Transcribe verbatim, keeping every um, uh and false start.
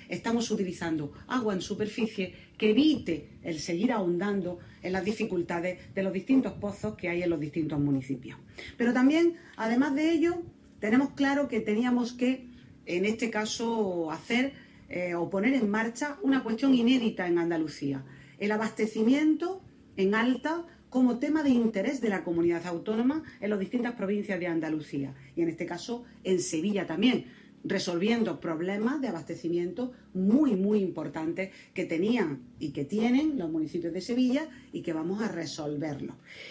estamos utilizando agua en superficie que evite el seguir ahondando en las dificultades de los distintos pozos que hay en los distintos municipios. Pero también, además de ello, tenemos claro que teníamos que, en este caso, hacer eh, o poner en marcha una cuestión inédita en Andalucía: el abastecimiento en alta como tema de interés de la comunidad autónoma en las distintas provincias de Andalucía, y en este caso en Sevilla también, resolviendo problemas de abastecimiento muy, muy importantes que tenían y que tienen los municipios de Sevilla y que vamos a resolverlos.